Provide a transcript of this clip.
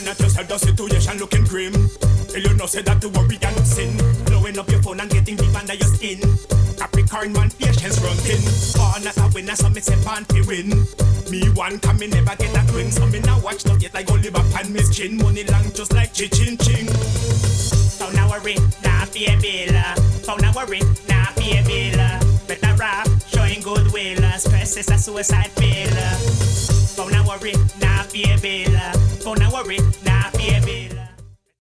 at yourself, the situation looking grim. Tell you no say that to worry and not sin. Blowing up your phone and getting deep under your skin. Capricorn man, patience running. Born as a winner, so me say born to win. Me one can me never get a twin. So me now watch not yet I go live up on me chin. Money long just like ching ching. Phone a worry, nah fear bill. Phone a worry, nah fear bill. Better rap, showing goodwill. Stress is a suicide pill. Phone a worry, nah fear bill. Phone a worry, nah fear bill.